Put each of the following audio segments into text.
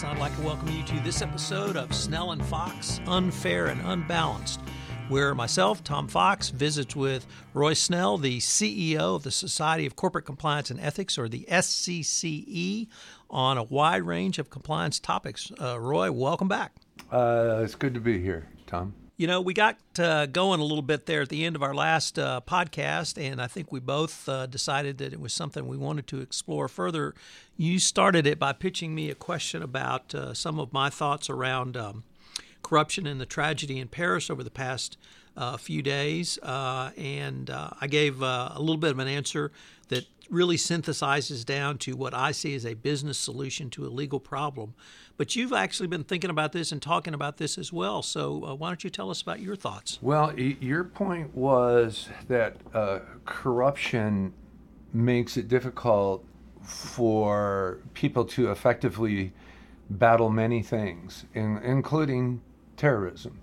I'd like to welcome you to this episode of Snell and Fox, Unfair and Unbalanced, where myself, Tom Fox, visits with Roy Snell, the CEO of the Society of Corporate Compliance and Ethics, or the SCCE, on a wide range of compliance topics. Roy, welcome back. It's good to be here, Tom. You know, we got going a little bit there at the end of our last podcast, and I think we both decided that it was something we wanted to explore further. You started it by pitching me a question about some of my thoughts around corruption and the tragedy in Paris over the past few days, and I gave a little bit of an answer that really synthesizes down to what I see as a business solution to a legal problem. But you've actually been thinking about this and talking about this as well. So why don't you tell us about your thoughts? Well, your point was that corruption makes it difficult for people to effectively battle many things, including terrorism.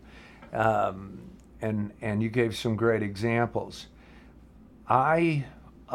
And you gave some great examples. I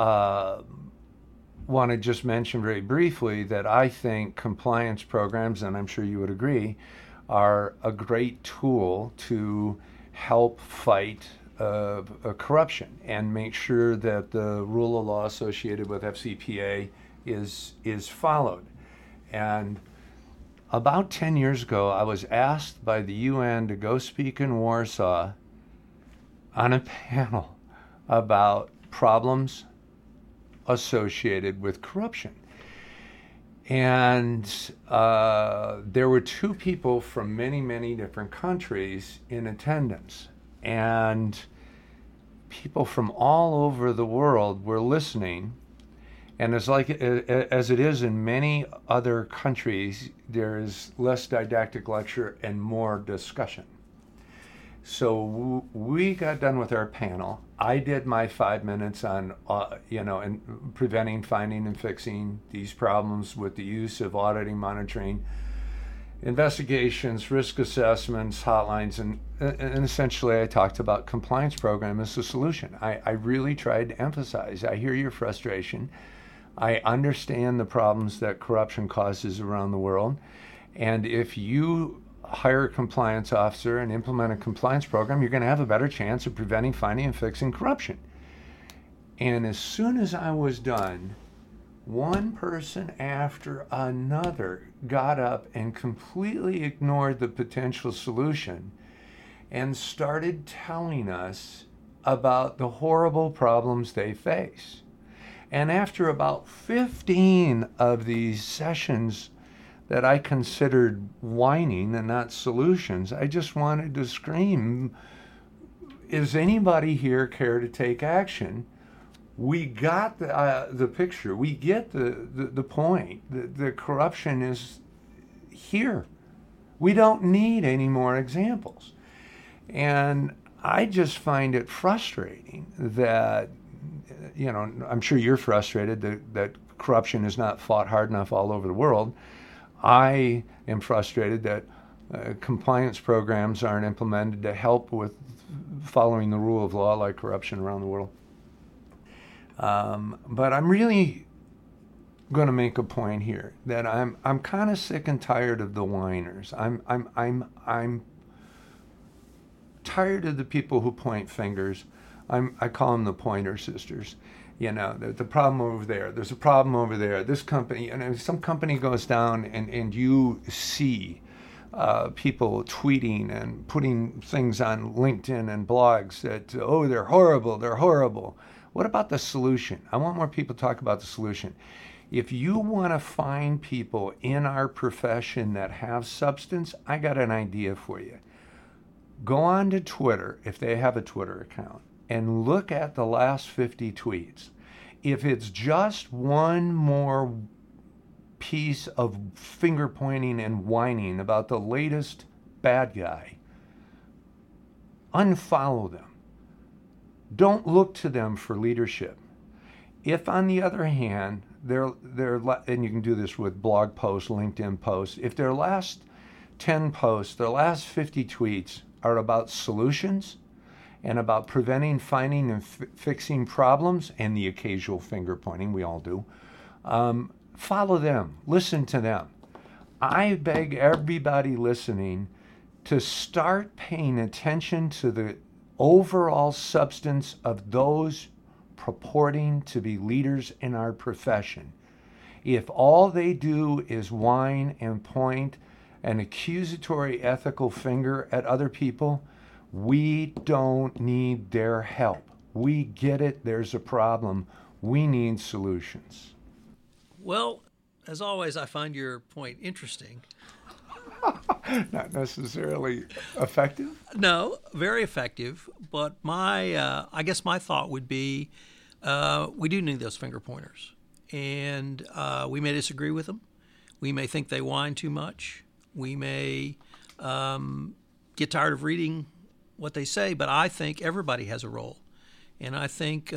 want to just mention very briefly that I think compliance programs, and I'm sure you would agree, are a great tool to help fight corruption and make sure that the rule of law associated with FCPA is followed. And about 10 years ago, I was asked by the UN to go speak in Warsaw on a panel about problems associated with corruption. And there were two people from many, many different countries in attendance. And people from all over the world were listening. And as it is in many other countries, there is less didactic lecture and more discussion. So we got done with our panel. I did my 5 minutes on, and preventing, finding, and fixing these problems with the use of auditing, monitoring, investigations, risk assessments, hotlines, and essentially I talked about compliance program as a solution. I really tried to emphasize, I hear your frustration. I understand the problems that corruption causes around the world. And if you hire a compliance officer and implement a compliance program, you're going to have a better chance of preventing, finding, and fixing corruption. And as soon as I was done, one person after another got up and completely ignored the potential solution and started telling us about the horrible problems they face. And after about 15 of these sessions that I considered whining and not solutions, I just wanted to scream, is anybody here care to take action? We got the picture. We get the point. The corruption is here. We don't need any more examples. And I just find it frustrating that, I'm sure you're frustrated that corruption is not fought hard enough all over the world. I am frustrated that compliance programs aren't implemented to help with following the rule of law like corruption around the world. But I'm really going to make a point here that I'm kind of sick and tired of the whiners. I'm tired of the people who point fingers. I call them the Pointer Sisters. The problem over there, there's a problem over there. This company, and some company goes down and you see people tweeting and putting things on LinkedIn and blogs that, they're horrible. What about the solution? I want more people to talk about the solution. If you want to find people in our profession that have substance, I got an idea for you. Go on to Twitter, if they have a Twitter account, and look at the last 50 tweets. If it's just one more piece of finger pointing and whining about the latest bad guy, unfollow them. Don't look to them for leadership. If, on the other hand, they're and you can do this with blog posts, LinkedIn posts, if their last 10 posts, their last 50 tweets are about solutions, and about preventing, finding, and fixing problems, and the occasional finger pointing, we all do, follow them, listen to them. I beg everybody listening to start paying attention to the overall substance of those purporting to be leaders in our profession. If all they do is whine and point an accusatory ethical finger at other people, we don't need their help. We get it, there's a problem. We need solutions. Well, as always, I find your point interesting. Not necessarily effective? No, very effective. But I guess my thought would be, we do need those finger pointers, and we may disagree with them. We may think they whine too much. We may get tired of reading what they say. But I think everybody has a role, and I think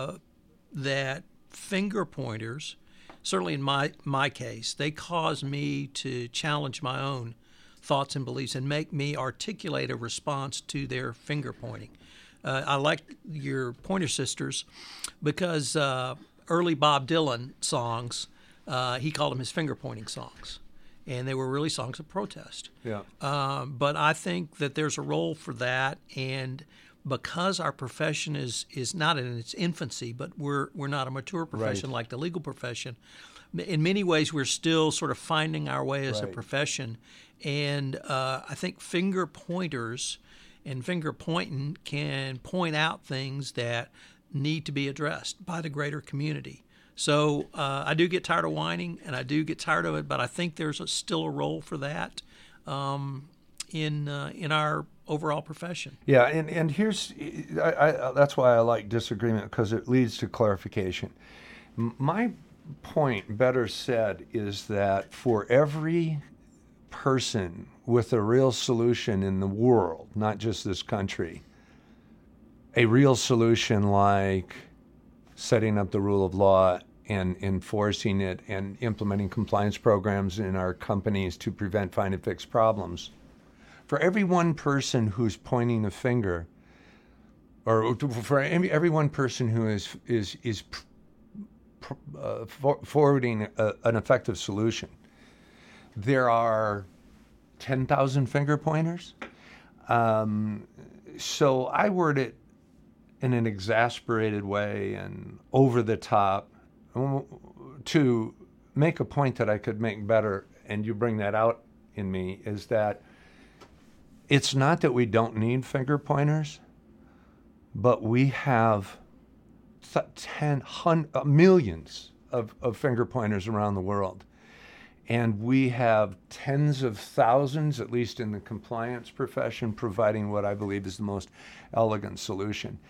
that finger pointers, certainly in my case, they cause me to challenge my own thoughts and beliefs and make me articulate a response to their finger pointing. I like your Pointer Sisters because early Bob Dylan songs, he called them his finger pointing songs, and they were really songs of protest. Yeah. But I think that there's a role for that, and because our profession is not in its infancy, but we're not a mature profession like the legal profession. In many ways, we're still sort of finding our way as a profession, and I think finger pointers and finger pointing can point out things that need to be addressed by the greater community. So I do get tired of whining, and I do get tired of it, but I think there's still a role for that in our overall profession. Yeah, and here's that's why I like disagreement, because it leads to clarification. My point, better said, is that for every person with a real solution in the world, not just this country, a real solution like setting up the rule of law and enforcing it and implementing compliance programs in our companies to prevent, find, and fix problems, for every one person who's pointing a finger, or for every one person who is forwarding an effective solution, there are 10,000 finger pointers. So I word it in an exasperated way and over the top to make a point that I could make better, and you bring that out in me, is that it's not that we don't need finger pointers, but we have millions of finger pointers around the world. And we have tens of thousands, at least in the compliance profession, providing what I believe is the most elegant solution.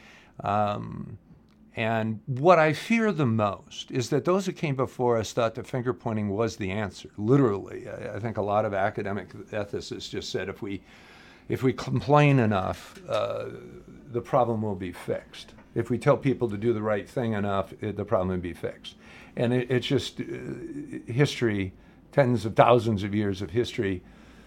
And what I fear the most is that those who came before us thought that finger pointing was the answer. Literally, I think a lot of academic ethicists just said if we complain enough, the problem will be fixed. If we tell people to do the right thing enough, the problem will be fixed. And it's just history, tens of thousands of years of history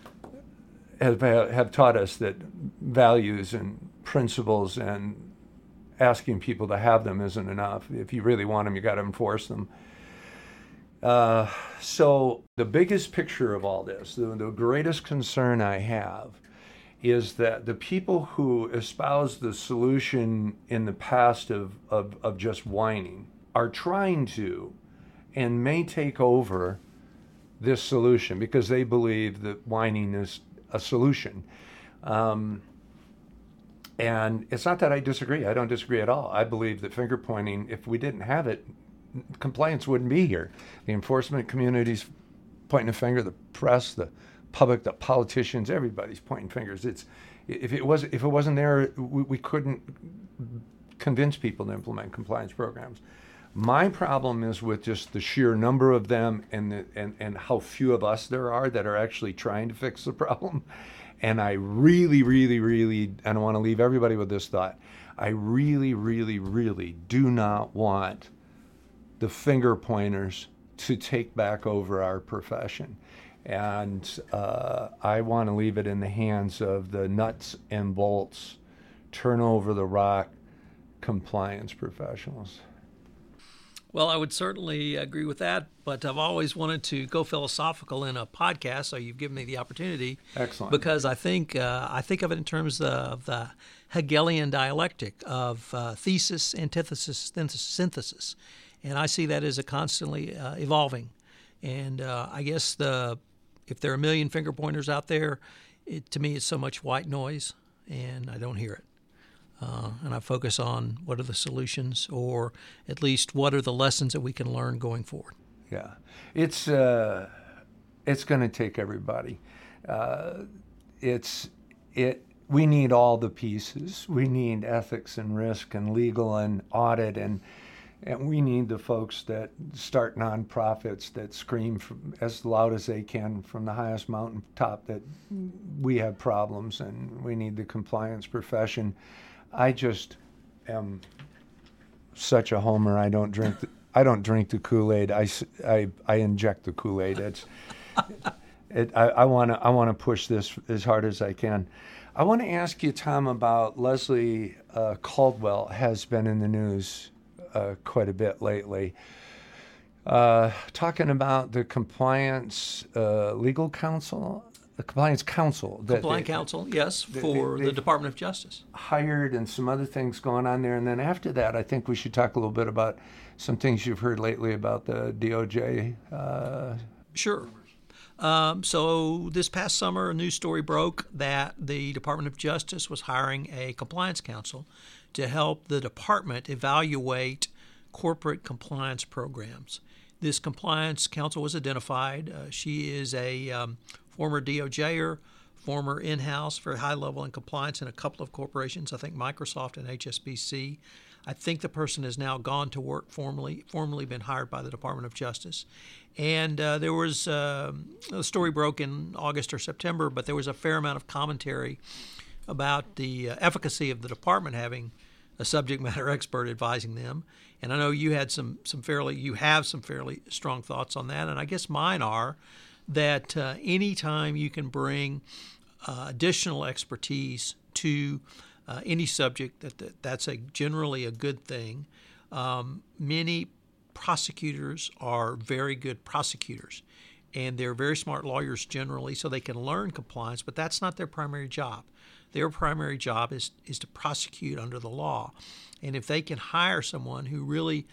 have taught us that values and principles and asking people to have them isn't enough. If you really want them, you got to enforce them. So the biggest picture of all this, the greatest concern I have, is that the people who espouse the solution in the past of just whining are trying to and may take over this solution because they believe that whining is a solution. And it's not that I disagree. I don't disagree at all. I believe that finger pointing, if we didn't have it, compliance wouldn't be here. The enforcement community's pointing a finger, the press, the public, the politicians, everybody's pointing fingers. If it wasn't there, we couldn't convince people to implement compliance programs. My problem is with just the sheer number of them and how few of us there are that are actually trying to fix the problem. And I really, really, really, and I want to leave everybody with this thought, I really, really, really do not want the finger pointers to take back over our profession. And I want to leave it in the hands of the nuts and bolts, turn over the rock compliance professionals. Well, I would certainly agree with that, but I've always wanted to go philosophical in a podcast, so you've given me the opportunity. Excellent. Because I think of it in terms of the Hegelian dialectic of thesis, antithesis, synthesis, and I see that as a constantly evolving. And I guess if there are a million finger pointers out there, to me it's so much white noise, and I don't hear it. And I focus on what are the solutions, or at least what are the lessons that we can learn going forward. Yeah, it's going to take everybody. We need all the pieces. We need ethics and risk and legal and audit, and we need the folks that start nonprofits that scream as loud as they can from the highest mountaintop that we have problems, and we need the compliance profession. I just am such a homer. I don't drink the Kool-Aid. I inject the Kool-Aid. I want to push this as hard as I can. I want to ask you, Tom, about Leslie Caldwell. Has been in the news quite a bit lately, talking about the compliance legal counsel. The Compliance Council. Council, yes, for the Department of Justice. Hired, and some other things going on there. And then after that, I think we should talk a little bit about some things you've heard lately about the DOJ. Sure. So this past summer, a news story broke that the Department of Justice was hiring a compliance counsel to help the department evaluate corporate compliance programs. This compliance counsel was identified. She is a former DOJer, former in-house, very high level in compliance in a couple of corporations, I think Microsoft and HSBC. I think the person has now gone to work formally been hired by the Department of Justice. And there was a story broke in August or September, but there was a fair amount of commentary about the efficacy of the department having a subject matter expert advising them. And I know you had some fairly strong thoughts on that, and I guess mine are that anytime you can bring additional expertise to any subject, that's generally a good thing. Many prosecutors are very good prosecutors, and they're very smart lawyers generally, so they can learn compliance, but that's not their primary job. Their primary job is to prosecute under the law. And if they can hire someone who really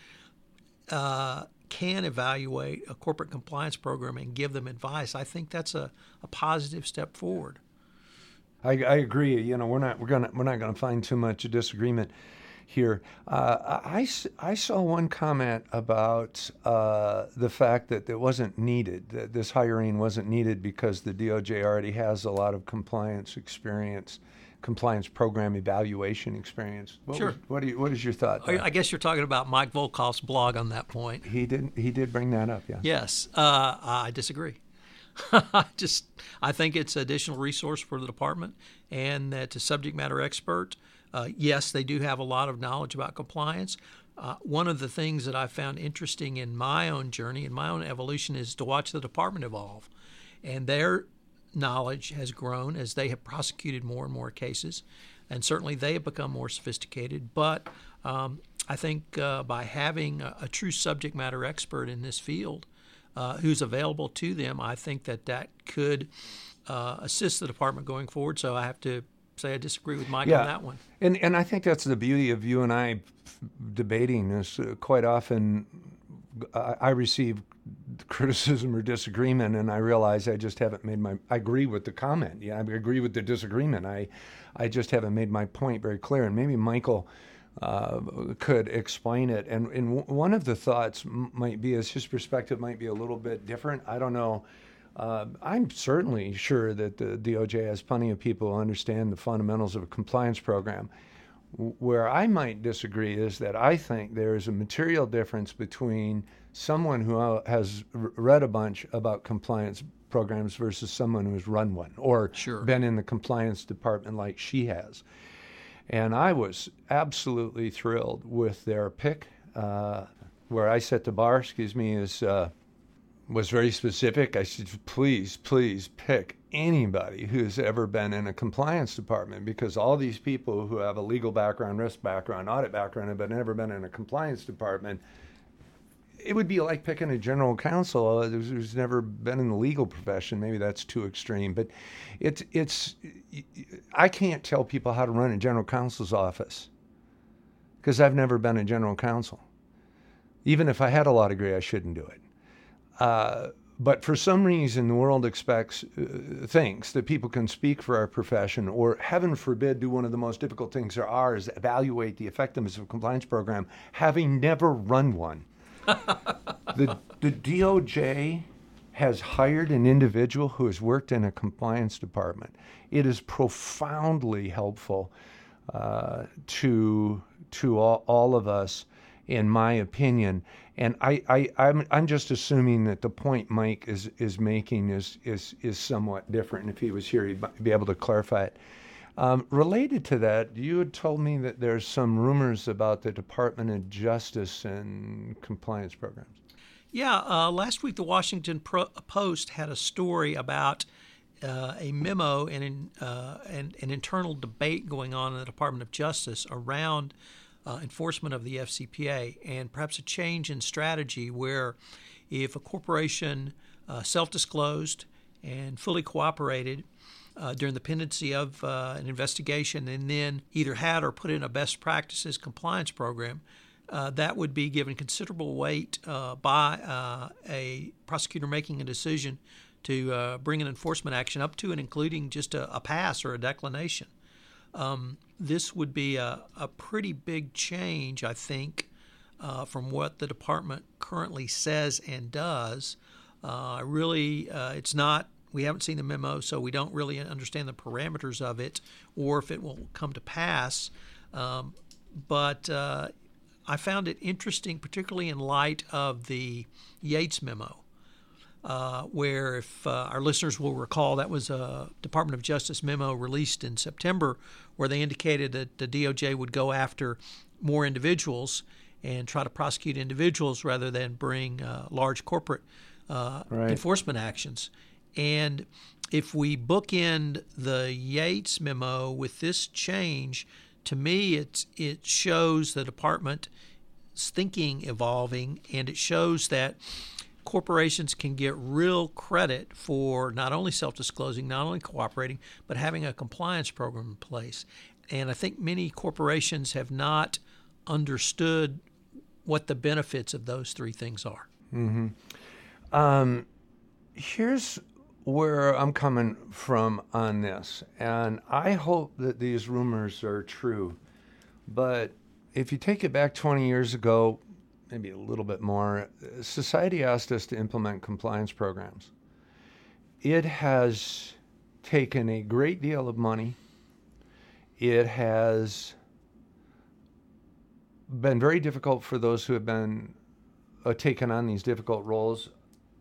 can evaluate a corporate compliance program and give them advice, I think that's a positive step forward. I agree. You know, we're not going to find too much disagreement here. I saw one comment about the fact that it wasn't needed, that this hiring wasn't needed because the DOJ already has a lot of compliance experience, compliance program evaluation experience. Sure. What is your thought there? I guess you're talking about Mike Volkov's blog on that point. He did bring that up, yeah. Yes, I disagree. I think it's an additional resource for the department, and that a subject matter expert, yes, they do have a lot of knowledge about compliance. One of the things that I found interesting in my own journey, in my own evolution, is to watch the department evolve. And their knowledge has grown as they have prosecuted more and more cases, and certainly they have become more sophisticated. But I think by having a true subject matter expert in this field who's available to them, I think that could assist the department going forward. So I have to say I disagree with Mike on that one. And I think that's the beauty of you and I debating this. Quite often I receive criticism or disagreement, and I realize I just haven't made I agree with the comment. Yeah, I agree with the disagreement. I just haven't made my point very clear. And maybe Michael could explain it. And one of the thoughts might be, as his perspective might be a little bit different. I don't know. I'm certainly sure that the DOJ has plenty of people who understand the fundamentals of a compliance program. Where I might disagree is that I think there is a material difference between someone who has read a bunch about compliance programs versus someone who has run one or been in the compliance department like she has. And I was absolutely thrilled with their pick. Where I set the bar, was very specific. I said, please pick anybody who's ever been in a compliance department, because all these people who have a legal background, risk background, audit background, but never been in a compliance department, it would be like picking a general counsel who's never been in the legal profession. Maybe that's too extreme, but I can't tell people how to run a general counsel's office because I've never been a general counsel. Even if I had a law degree, I shouldn't do it. But for some reason, the world thinks that people can speak for our profession, or heaven forbid, do one of the most difficult things there are, is evaluate the effectiveness of a compliance program, having never run one. The DOJ has hired an individual who has worked in a compliance department. It is profoundly helpful to all of us, in my opinion. And I'm just assuming that the point Mike is making is somewhat different. And if he was here, he'd be able to clarify it. Related to that, you had told me that there's some rumors about the Department of Justice and compliance programs. Yeah, last week the Washington Post had a story about a memo and an internal debate going on in the Department of Justice around enforcement of the FCPA, and perhaps a change in strategy where if a corporation self-disclosed and fully cooperated during the pendency of an investigation and then either had or put in a best practices compliance program, that would be given considerable weight by a prosecutor making a decision to bring an enforcement action up to and including just a pass or a declination. This would be a pretty big change, I think, from what the department currently says and does. It's not, we haven't seen the memo, so we don't really understand the parameters of it or if it will come to pass. But I found it interesting, particularly in light of the Yates memo, where if our listeners will recall, that was a Department of Justice memo released in September where they indicated that the DOJ would go after more individuals and try to prosecute individuals rather than bring large corporate enforcement actions. And if we bookend the Yates memo with this change, to me it shows the department's thinking evolving, and it shows that corporations can get real credit for not only self-disclosing, not only cooperating, but having a compliance program in place. And I think many corporations have not understood what the benefits of those three things are. Mm-hmm. Here's where I'm coming from on this, and I hope that these rumors are true. But if you take it back 20 years ago, maybe a little bit more, society asked us to implement compliance programs. It has taken a great deal of money. It has been very difficult for those who have been taken on these difficult roles.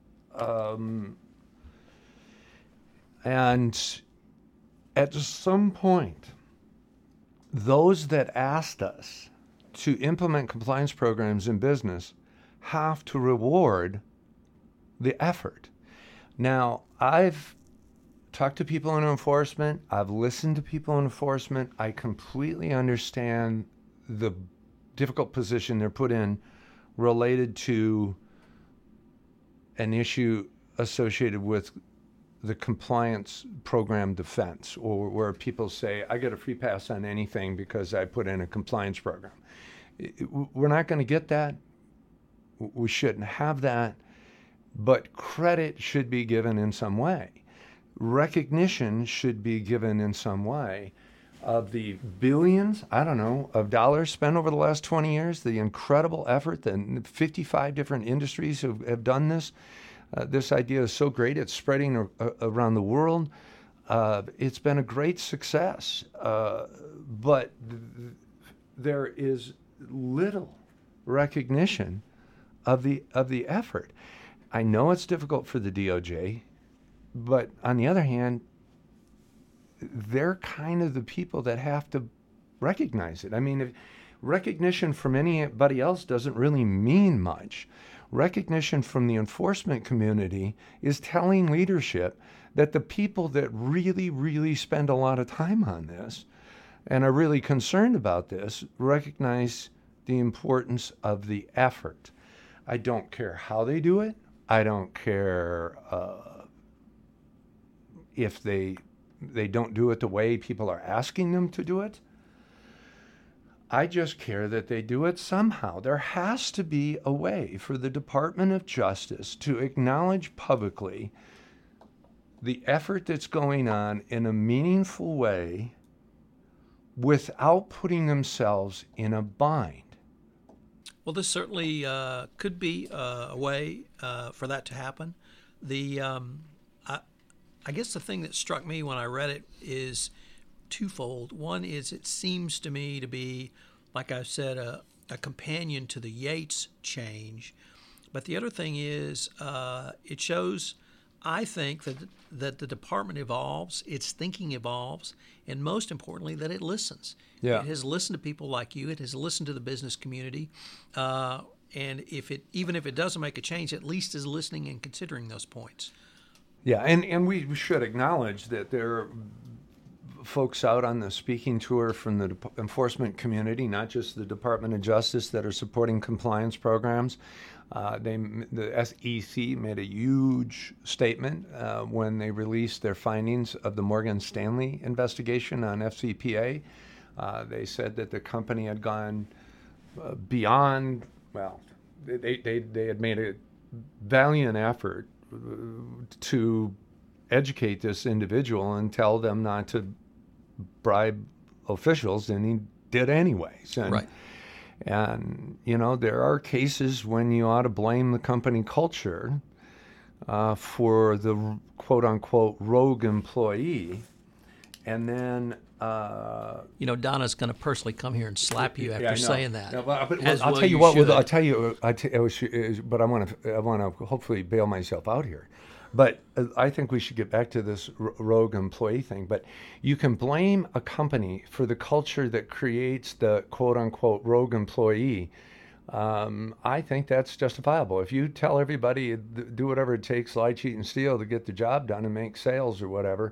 And at some point, those that asked us to implement compliance programs in business have to reward the effort. Now, I've talked to people in enforcement. I've listened to people in enforcement. I completely understand the difficult position they're put in related to an issue associated with the compliance program defense, or where people say, I get a free pass on anything because I put in a compliance program. We're not going to get that. We shouldn't have that. But credit should be given in some way. Recognition should be given in some way of the billions, of dollars spent over the last 20 years, the incredible effort that 55 different industries have done this. This idea is so great. It's spreading around the world. It's been a great success. But there is little recognition of the effort. I know it's difficult for the DOJ, but on the other hand, they're kind of the people that have to recognize it. I mean, if recognition from anybody else doesn't really mean much. Recognition from the enforcement community is telling leadership that the people that really, really spend a lot of time on this and are really concerned about this recognize the importance of the effort. I don't care how they do it. I don't care if they don't do it the way people are asking them to do it. I just care that they do it somehow. There has to be a way for the Department of Justice to acknowledge publicly the effort that's going on in a meaningful way without putting themselves in a bind. Well, this certainly could be a way for that to happen. I guess the thing that struck me when I read it is twofold. One is it seems to me to be, like I said, a companion to the Yates change. But the other thing is it shows, I think, that the department evolves, its thinking evolves, and most importantly, that it listens. Yeah. It has listened to people like you. It has listened to the business community. And even if it doesn't make a change, at least is listening and considering those points. Yeah, and we should acknowledge that there are folks out on the speaking tour from the enforcement community, not just the Department of Justice, that are supporting compliance programs. The SEC made a huge statement when they released their findings of the Morgan Stanley investigation on FCPA. They said that the company had gone beyond, well, they had made a valiant effort to educate this individual and tell them not to bribe officials, and he did anyways. And, right. And, there are cases when you ought to blame the company culture for the quote-unquote rogue employee. And then... Donna's going to personally come here and slap you after saying that. No, but I'll tell you what. But I want to hopefully bail myself out here. But I think we should get back to this rogue employee thing. But you can blame a company for the culture that creates the quote-unquote rogue employee. I think that's justifiable. If you tell everybody do whatever it takes, lie, cheat, and steal to get the job done and make sales or whatever,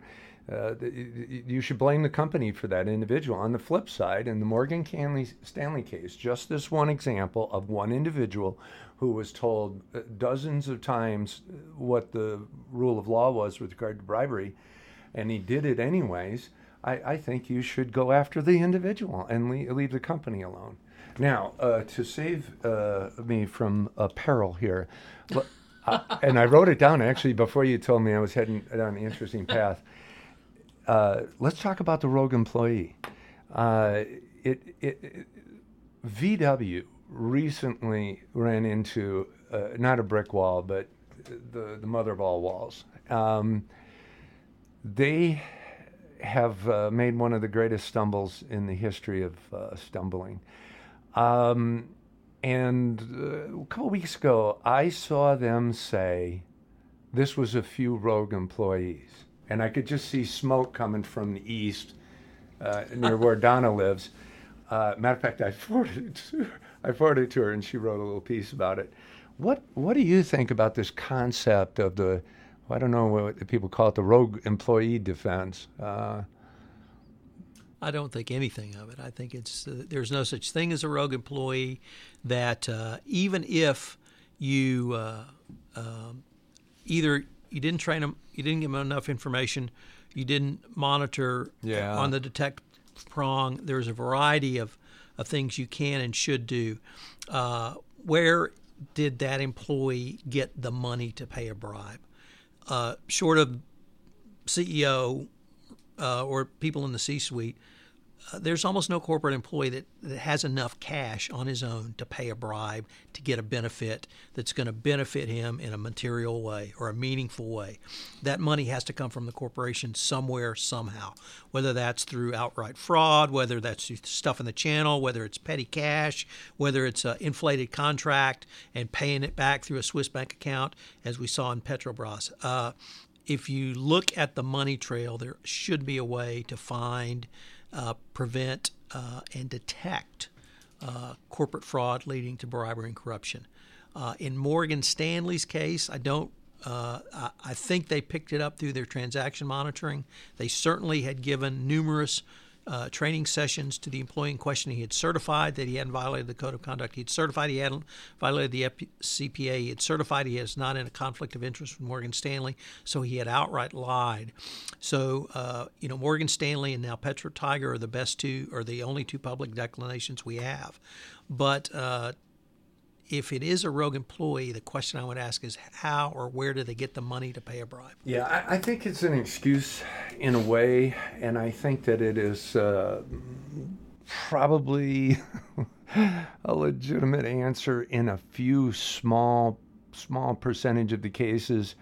you should blame the company for that individual. On the flip side, in the Morgan Stanley case, just this one example of one individual who was told dozens of times what the rule of law was with regard to bribery, and he did it anyways, I think you should go after the individual and leave the company alone. Now, to save me from peril here, and I wrote it down actually before you told me I was heading down an interesting path. Let's talk about the rogue employee. VW recently ran into not a brick wall, but the mother of all walls. They have made one of the greatest stumbles in the history of stumbling. And a couple weeks ago, I saw them say this was a few rogue employees. And I could just see smoke coming from the east near where Donna lives. Matter of fact, I forwarded it to her, and she wrote a little piece about it. What do you think about this concept of the, I don't know what people call it, the rogue employee defense? I don't think anything of it. I think there's no such thing as a rogue employee. That even if you either you didn't train them, you didn't give them enough information, you didn't monitor on the detect prong, there's a variety of things you can and should do. Where did that employee get the money to pay a bribe? Short of CEO or people in the C-suite, there's almost no corporate employee that has enough cash on his own to pay a bribe to get a benefit that's going to benefit him in a material way or a meaningful way. That money has to come from the corporation somewhere, somehow, whether that's through outright fraud, whether that's stuff in the channel, whether it's petty cash, whether it's an inflated contract and paying it back through a Swiss bank account, as we saw in Petrobras. If you look at the money trail, there should be a way to find, prevent, and detect corporate fraud leading to bribery and corruption. In Morgan Stanley's case, I think they picked it up through their transaction monitoring. They certainly had given numerous training sessions to the employee in question. He had certified that he hadn't violated the code of conduct. He had certified he hadn't violated the CPA. He had certified he is not in a conflict of interest with Morgan Stanley. So he had outright lied. So, Morgan Stanley and now Petra Tiger are the only two public declarations we have. But if it is a rogue employee, the question I would ask is how or where do they get the money to pay a bribe? Yeah, I think it's an excuse in a way, and I think that it is probably a legitimate answer in a few small percentage of the cases.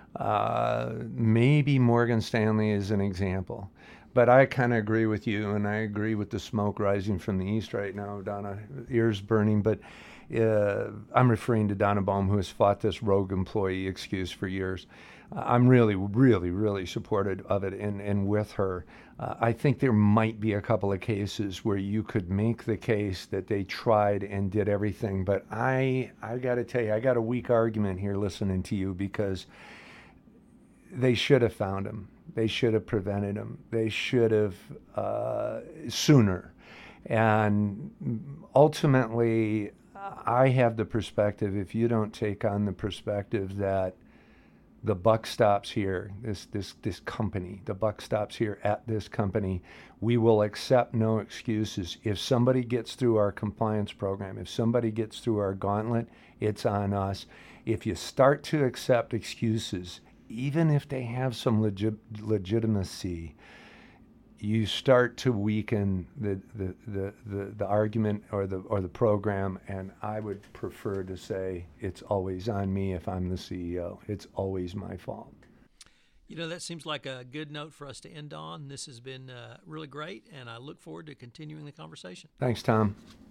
Maybe Morgan Stanley is an example. But I kind of agree with you, and I agree with the smoke rising from the east right now, Donna, ears burning. But I'm referring to Donna Baum, who has fought this rogue employee excuse for years. I'm really, really, really supportive of it and with her. I think there might be a couple of cases where you could make the case that they tried and did everything. But I got to tell you, I got a weak argument here listening to you, because they should have found him. They should have prevented him. They should have sooner. And ultimately, I have the perspective, if you don't take on the perspective that the buck stops here, this company, the buck stops here at this company, we will accept no excuses. If somebody gets through our compliance program, if somebody gets through our gauntlet, it's on us. If you start to accept excuses, even if they have some legitimacy, you start to weaken the argument or the program. And I would prefer to say it's always on me if I'm the CEO. It's always my fault. That seems like a good note for us to end on. This has been really great, and I look forward to continuing the conversation. Thanks, Tom.